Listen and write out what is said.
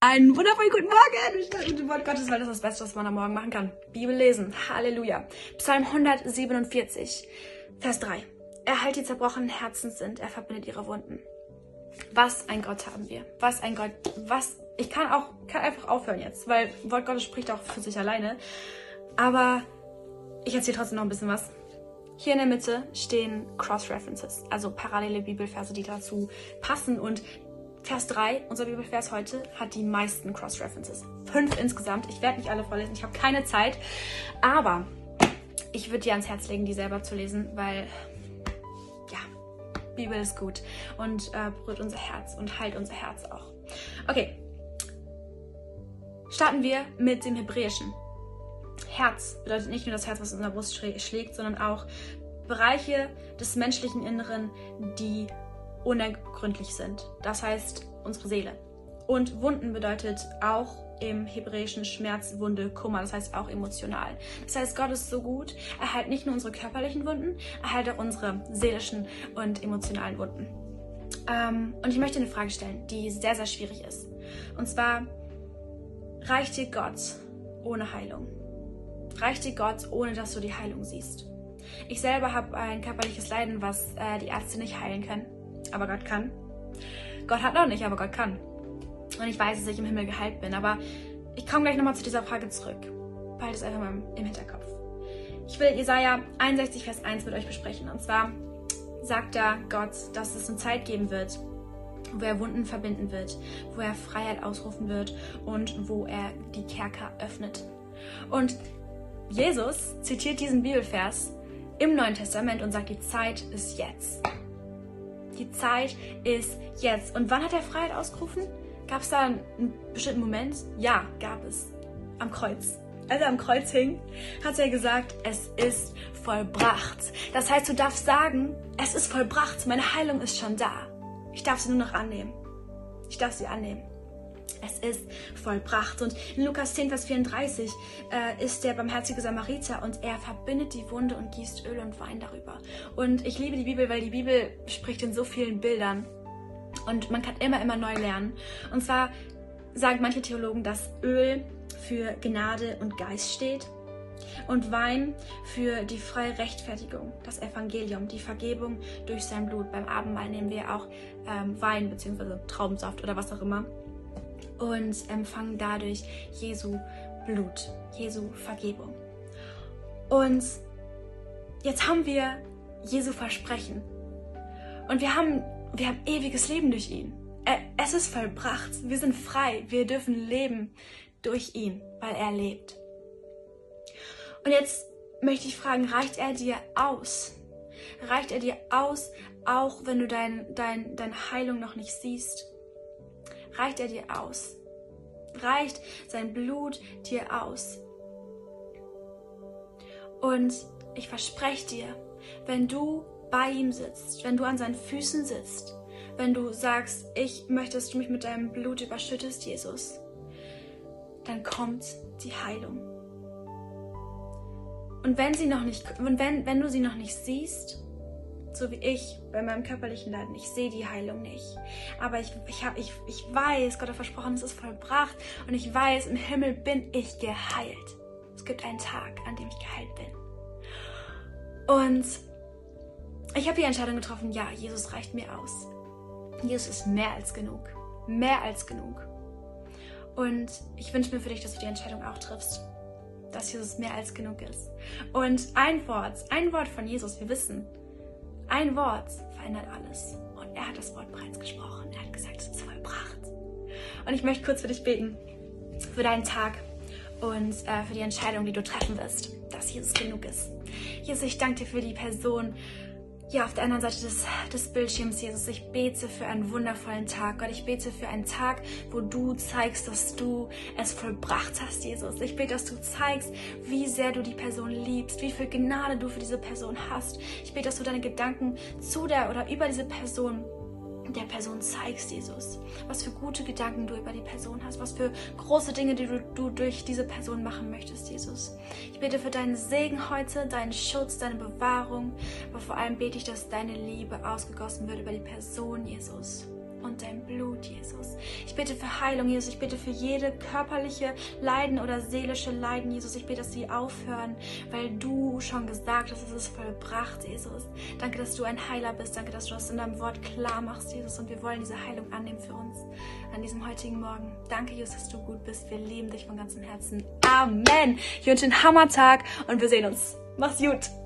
Einen wundervollen guten Morgen. Wir starten mit dem Wort Gottes, weil das ist das Beste, was man am Morgen machen kann. Bibel lesen. Halleluja. Psalm 147, Vers 3. Er heilt die zerbrochenen Herzen sind, er verbindet ihre Wunden. Was ein Gott haben wir. Was ein Gott. Ich kann einfach aufhören jetzt, weil Wort Gottes spricht auch für sich alleine. Aber ich erzähle trotzdem noch ein bisschen was. Hier in der Mitte stehen Cross-References, also parallele Bibelverse, die dazu passen. Und Vers 3, unser Bibelvers heute, hat die meisten Cross-References. 5 insgesamt. Ich werde nicht alle vorlesen, ich habe keine Zeit. Aber ich würde dir ans Herz legen, die selber zu lesen, weil, ja, Bibel ist gut und berührt unser Herz und heilt unser Herz auch. Okay, starten wir mit dem Hebräischen. Herz bedeutet nicht nur das Herz, was in unserer Brust schlägt, sondern auch Bereiche des menschlichen Inneren, die unergründlich sind. Das heißt, unsere Seele. Und Wunden bedeutet auch im Hebräischen Schmerz, Wunde, Kummer, das heißt auch emotional. Das heißt, Gott ist so gut, er heilt nicht nur unsere körperlichen Wunden, er heilt auch unsere seelischen und emotionalen Wunden. Und ich möchte eine Frage stellen, die sehr, sehr schwierig ist. Und zwar, reicht dir Gott ohne Heilung? Reicht dir Gott, ohne dass du die Heilung siehst? Ich selber habe ein körperliches Leiden, was die Ärzte nicht heilen können, aber Gott kann. Gott hat noch nicht, aber Gott kann. Und ich weiß, dass ich im Himmel geheilt bin, aber ich komme gleich nochmal zu dieser Frage zurück. Behalte es einfach mal im Hinterkopf. Ich will Jesaja 61, Vers 1 mit euch besprechen. Und zwar sagt da Gott, dass es eine Zeit geben wird, wo er Wunden verbinden wird, wo er Freiheit ausrufen wird und wo er die Kerker öffnet. Und Jesus zitiert diesen Bibelvers im Neuen Testament und sagt, die Zeit ist jetzt. Die Zeit ist jetzt. Und wann hat er Freiheit ausgerufen? Gab es da einen bestimmten Moment? Ja, gab es. Am Kreuz. Als er am Kreuz hing, hat er gesagt, es ist vollbracht. Das heißt, du darfst sagen, es ist vollbracht. Meine Heilung ist schon da. Ich darf sie nur noch annehmen. Ich darf sie annehmen. Es ist vollbracht. Und in Lukas 10, Vers 34 ist der barmherzige Samariter und er verbindet die Wunde und gießt Öl und Wein darüber. Und ich liebe die Bibel, weil die Bibel spricht in so vielen Bildern und man kann immer neu lernen. Und zwar sagen manche Theologen, dass Öl für Gnade und Geist steht und Wein für die freie Rechtfertigung, das Evangelium, die Vergebung durch sein Blut. Beim Abendmahl nehmen wir auch Wein bzw. Traubensaft oder was auch immer und empfangen dadurch Jesu Blut, Jesu Vergebung. Und jetzt haben wir Jesu Versprechen und wir haben ewiges Leben durch ihn. Es ist vollbracht, wir sind frei, wir dürfen leben durch ihn, weil er lebt. Und jetzt möchte ich fragen, reicht er dir aus? Reicht er dir aus, auch wenn du deine Heilung noch nicht siehst? Reicht er dir aus? Reicht sein Blut dir aus? Und ich verspreche dir, wenn du bei ihm sitzt, wenn du an seinen Füßen sitzt, wenn du sagst, ich möchte, dass du mich mit deinem Blut überschüttest, Jesus, dann kommt die Heilung. Und wenn du sie noch nicht siehst, so wie ich bei meinem körperlichen Leiden, ich sehe die Heilung nicht. Aber ich weiß, Gott hat versprochen, es ist vollbracht und ich weiß, im Himmel bin ich geheilt. Es gibt einen Tag, an dem ich geheilt bin. Und ich habe die Entscheidung getroffen, ja, Jesus reicht mir aus. Jesus ist mehr als genug. Mehr als genug. Und ich wünsche mir für dich, dass du die Entscheidung auch triffst. Dass Jesus mehr als genug ist. Und ein Wort von Jesus, wir wissen, ein Wort verändert alles. Und er hat das Wort bereits gesprochen. Er hat gesagt, es ist vollbracht. Und ich möchte kurz für dich beten. Für deinen Tag. Und für die Entscheidung, die du treffen wirst. Dass Jesus genug ist. Jesus, ich danke dir für die Person, ja, auf der anderen Seite des Bildschirms, Jesus, ich bete für einen wundervollen Tag. Gott, ich bete für einen Tag, wo du zeigst, dass du es vollbracht hast, Jesus. Ich bete, dass du zeigst, wie sehr du die Person liebst, wie viel Gnade du für diese Person hast. Ich bete, dass du deine Gedanken zu der oder über diese Person der Person zeigst, Jesus. Was für gute Gedanken du über die Person hast, was für große Dinge, die du durch diese Person machen möchtest, Jesus. Ich bete für deinen Segen heute, deinen Schutz, deine Bewahrung, aber vor allem bete ich, dass deine Liebe ausgegossen wird über die Person, Jesus. und dein Blut, Jesus. Ich bitte für Heilung, Jesus. Ich bitte für jede körperliche Leiden oder seelische Leiden, Jesus. Ich bitte, dass sie aufhören, weil du schon gesagt hast, es ist vollbracht, Jesus. Danke, dass du ein Heiler bist. Danke, dass du das in deinem Wort klar machst, Jesus. Und wir wollen diese Heilung annehmen für uns an diesem heutigen Morgen. Danke, Jesus, dass du gut bist. Wir lieben dich von ganzem Herzen. Amen. Ich wünsche einen Hammertag und wir sehen uns. Mach's gut.